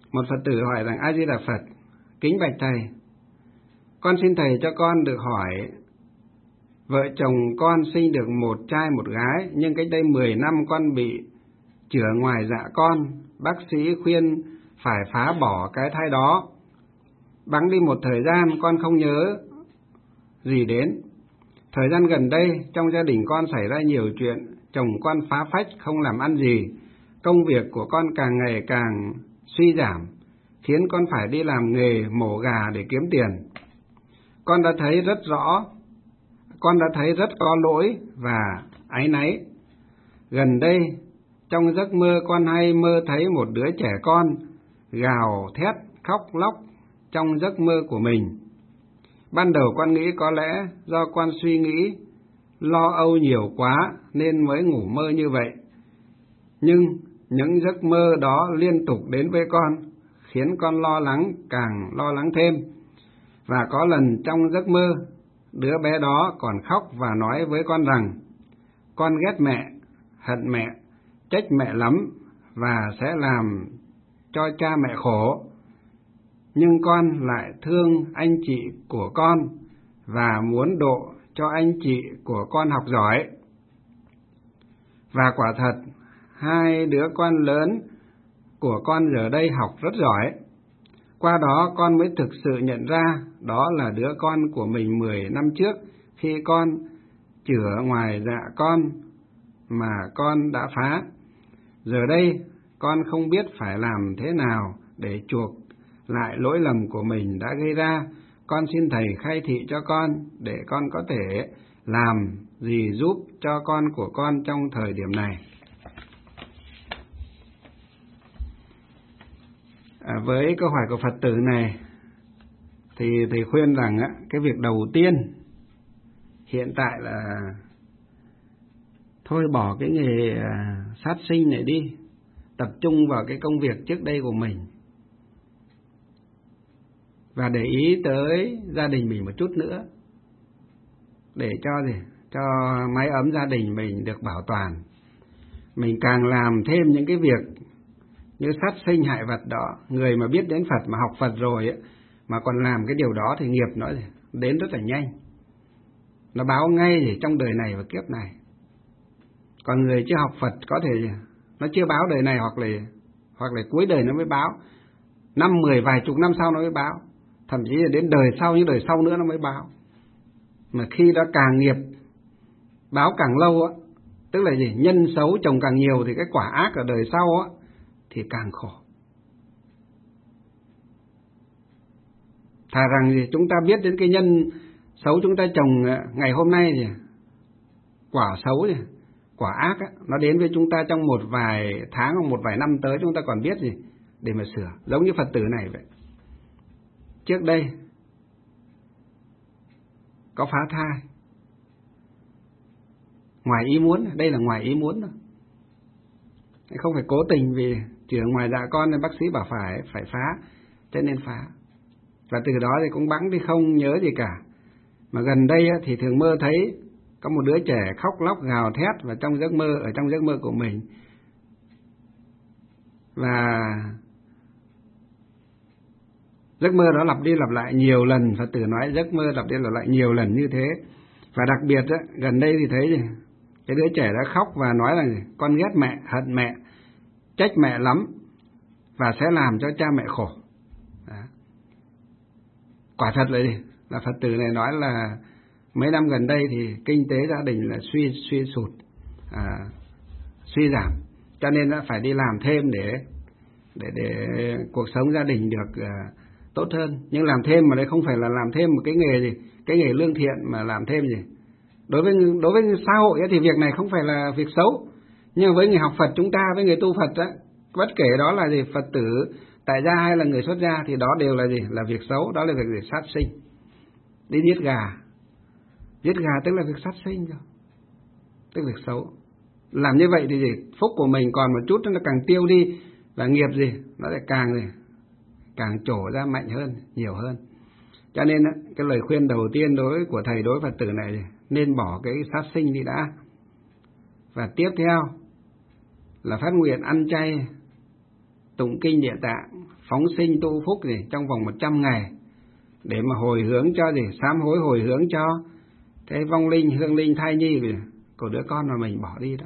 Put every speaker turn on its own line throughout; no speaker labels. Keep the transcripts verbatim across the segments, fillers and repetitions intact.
Một Phật tử hỏi rằng: A Di Đà Phật, kính bạch thầy, con xin thầy cho con được hỏi, vợ chồng con sinh được một trai một gái, nhưng cách đây mười năm con bị chữa ngoài dạ con, bác sĩ khuyên phải phá bỏ cái thai đó. Bẵng đi một thời gian con không nhớ gì đến. Thời gian gần đây trong gia đình con xảy ra nhiều chuyện, chồng con phá phách không làm ăn gì, công việc của con càng ngày càng suy giảm, khiến con phải đi làm nghề mổ gà để kiếm tiền. Con đã thấy rất rõ, con đã thấy rất có lỗi và áy náy. Gần đây trong giấc mơ con hay mơ thấy một đứa trẻ con gào thét khóc lóc trong giấc mơ của mình. Ban đầu con nghĩ có lẽ do con suy nghĩ lo âu nhiều quá nên mới ngủ mơ như vậy. Nhưng những giấc mơ đó liên tục đến với con, khiến con lo lắng càng lo lắng thêm. Và có lần trong giấc mơ, đứa bé đó còn khóc và nói với con rằng con ghét mẹ, hận mẹ, trách mẹ lắm và sẽ làm cho cha mẹ khổ. Nhưng con lại thương anh chị của con và muốn độ cho anh chị của con học giỏi. Và quả thật, hai đứa con lớn của con giờ đây học rất giỏi. Qua đó con mới thực sự nhận ra đó là đứa con của mình mười năm trước khi con chữa ngoài dạ con mà con đã phá. Giờ đây con không biết phải làm thế nào để chuộc lại lỗi lầm của mình đã gây ra. Con xin thầy khai thị cho con để con có thể làm gì giúp cho con của con trong thời điểm này. À, với câu hỏi của Phật tử này thì thầy khuyên rằng á, cái việc đầu tiên hiện tại là thôi bỏ cái nghề à, sát sinh này đi, tập trung vào cái công việc trước đây của mình và để ý tới gia đình mình một chút nữa, để cho gì cho mái ấm gia đình mình được bảo toàn. Mình càng làm thêm những cái việc như sát sinh hại vật đó, người mà biết đến Phật mà học Phật rồi ấy, mà còn làm cái điều đó thì nghiệp nó đến rất là nhanh, nó báo ngay gì trong đời này và kiếp này. Còn người chưa học Phật có thể nó chưa báo đời này, hoặc là hoặc là cuối đời nó mới báo, năm mười vài chục năm sau nó mới báo, thậm chí là đến đời sau, những đời sau nữa nó mới báo. Mà khi đã càng nghiệp báo càng lâu á, tức là gì, nhân xấu chồng càng nhiều thì cái quả ác ở đời sau á thì càng khổ. Thà rằng gì chúng ta biết đến cái nhân xấu chúng ta trồng ngày hôm nay thì quả xấu thì quả ác á, nó đến với chúng ta trong một vài tháng hoặc một vài năm tới, chúng ta còn biết gì để mà sửa. Giống như Phật tử này vậy, trước đây có phá thai ngoài ý muốn, đây là ngoài ý muốn thôi, không phải cố tình, vì chữa ngoài dạ con nên bác sĩ bảo phải phải phá cho nên phá. Và từ đó thì cũng bẵng đi không nhớ gì cả. Mà gần đây thì thường mơ thấy có một đứa trẻ khóc lóc gào thét và trong giấc mơ, ở trong giấc mơ của mình. Và giấc mơ đó lặp đi lặp lại nhiều lần, Phật tử nói giấc mơ lặp đi lặp lại nhiều lần như thế. Và đặc biệt đó, gần đây thì thấy gì, cái đứa trẻ đã khóc và nói là gì? Con ghét mẹ, hận mẹ, trách mẹ lắm và sẽ làm cho cha mẹ khổ. Đó. Quả thật là gì? Là Phật tử này nói là mấy năm gần đây thì kinh tế gia đình là suy suy sụt, à, suy giảm, cho nên đã phải đi làm thêm để để để cuộc sống gia đình được à, tốt hơn. Nhưng làm thêm mà đây không phải là làm thêm một cái nghề gì, cái nghề lương thiện, mà làm thêm gì. Đối với đối với xã hội ấy, thì việc này không phải là việc xấu, nhưng với người học Phật chúng ta, với người tu Phật á, bất kể đó là gì, Phật tử tại gia hay là người xuất gia, thì đó đều là gì, là việc xấu, đó là việc gì, sát sinh, đi giết gà. Giết gà tức là việc sát sinh rồi, tức là việc xấu. Làm như vậy thì gì, phúc của mình còn một chút nó càng tiêu đi, và nghiệp gì, nó lại càng gì, càng trổ ra mạnh hơn, nhiều hơn. Cho nên cái lời khuyên đầu tiên đối của thầy đối Phật tử này nên bỏ cái sát sinh đi đã. Và tiếp theo là phát nguyện ăn chay tụng kinh Địa Tạng, phóng sinh tu phúc gì trong vòng một trăm ngày, để mà hồi hướng cho gì, sám hối hồi hướng cho cái vong linh, hương linh, thai nhi của đứa con mà mình bỏ đi đó.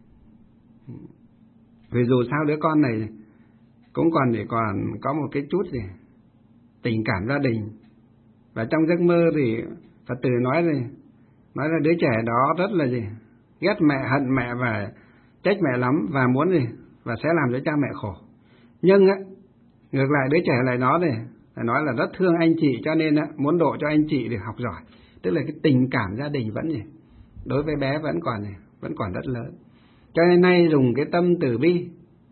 Vì dù sao đứa con này cũng còn để còn có một cái chút gì tình cảm gia đình, và trong giấc mơ thì Phật tử nói gì, nói là đứa trẻ đó rất là gì, ghét mẹ, hận mẹ và trách mẹ lắm, và muốn gì, và sẽ làm cho cha mẹ khổ. Nhưng á, ngược lại đứa trẻ lại nói này, là nói là rất thương anh chị, cho nên á, muốn độ cho anh chị để học giỏi. Tức là cái tình cảm gia đình vẫn gì, đối với bé vẫn còn gì, vẫn còn rất lớn. Cho nên nay dùng cái tâm từ bi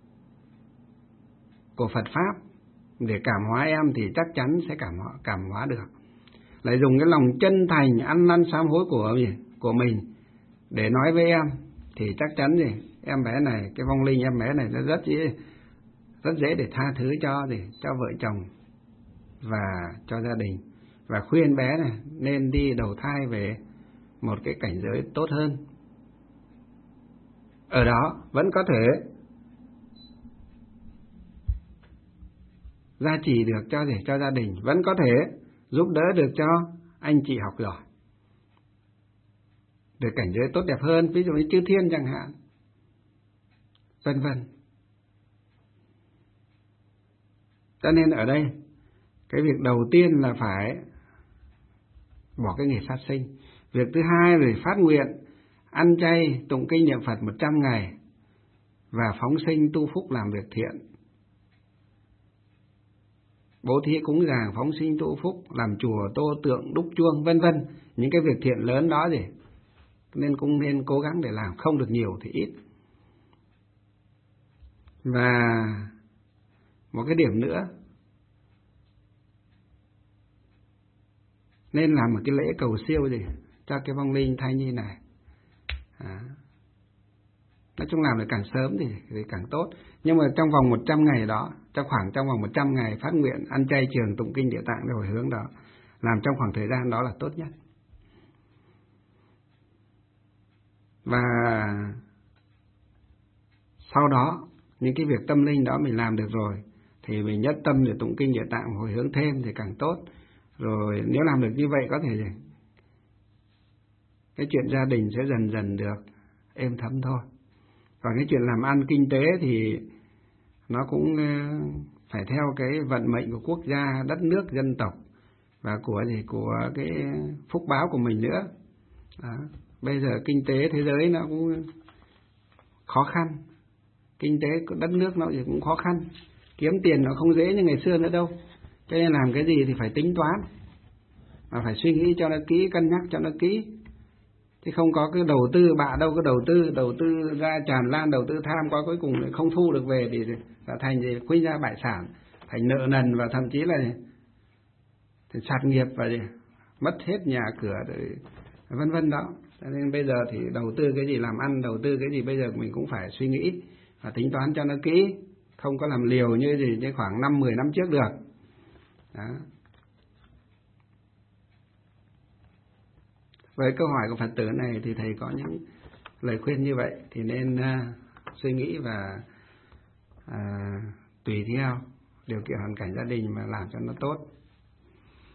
của Phật Pháp để cảm hóa em thì chắc chắn sẽ cảm hóa, cảm hóa được. Lại dùng cái lòng chân thành ăn năn sám hối của của mình để nói với em thì chắc chắn gì, em bé này, cái vong linh em bé này nó rất dễ, rất dễ để tha thứ cho gì, cho vợ chồng và cho gia đình, và khuyên bé này nên đi đầu thai về một cái cảnh giới tốt hơn. Ở đó vẫn có thể gia trì được cho để cho gia đình, vẫn có thể giúp đỡ được cho anh chị học giỏi, được cảnh giới tốt đẹp hơn, ví dụ như chư thiên chẳng hạn, vân vân. Cho nên ở đây cái việc đầu tiên là phải bỏ cái nghề sát sinh. Việc thứ hai là phát nguyện ăn chay, tụng kinh niệm Phật một trăm ngày và phóng sinh tu phúc làm việc thiện, bố thí cúng dường, phóng sinh tu phúc, làm chùa, tô tượng, đúc chuông, vân vân. Những cái việc thiện lớn đó gì nên cũng nên cố gắng để làm, không được nhiều thì ít. Và một cái điểm nữa, nên làm một cái lễ cầu siêu gì cho cái vong linh thai nhi này. À, nói chung làm được càng sớm thì, thì càng tốt. Nhưng mà trong vòng một trăm ngày đó, trong khoảng trong vòng một trăm ngày phát nguyện ăn chay trường tụng kinh Địa Tạng để hồi hướng đó, làm trong khoảng thời gian đó là tốt nhất. Và sau đó những cái việc tâm linh đó mình làm được rồi thì mình nhất tâm để tụng kinh Địa Tạng hồi hướng thêm thì càng tốt. Rồi nếu làm được như vậy có thể cái chuyện gia đình sẽ dần dần được êm thấm thôi. Còn cái chuyện làm ăn kinh tế thì nó cũng phải theo cái vận mệnh của quốc gia, đất nước, dân tộc và của gì của cái phúc báo của mình nữa. Đó. Bây giờ kinh tế thế giới nó cũng khó khăn, kinh tế của đất nước nó cũng khó khăn, kiếm tiền nó không dễ như ngày xưa nữa đâu. Cho nên làm cái gì thì phải tính toán, mà phải suy nghĩ cho nó kỹ, cân nhắc cho nó kỹ. Chứ không có cái đầu tư bạ đâu, cái đầu tư đầu tư ra tràn lan, đầu tư tham quá cuối cùng không thu được về thì thành gì khuynh ra bại sản, thành nợ nần và thậm chí là thì sạt nghiệp và gì, mất hết nhà cửa rồi vân vân đó. Cho nên bây giờ thì đầu tư cái gì làm ăn, đầu tư cái gì bây giờ mình cũng phải suy nghĩ và tính toán cho nó kỹ, không có làm liều như gì như khoảng năm mười năm trước được. Đó. Với câu hỏi của Phật tử này thì thầy có những lời khuyên như vậy thì nên uh, suy nghĩ và uh, tùy theo điều kiện hoàn cảnh gia đình mà làm cho nó tốt.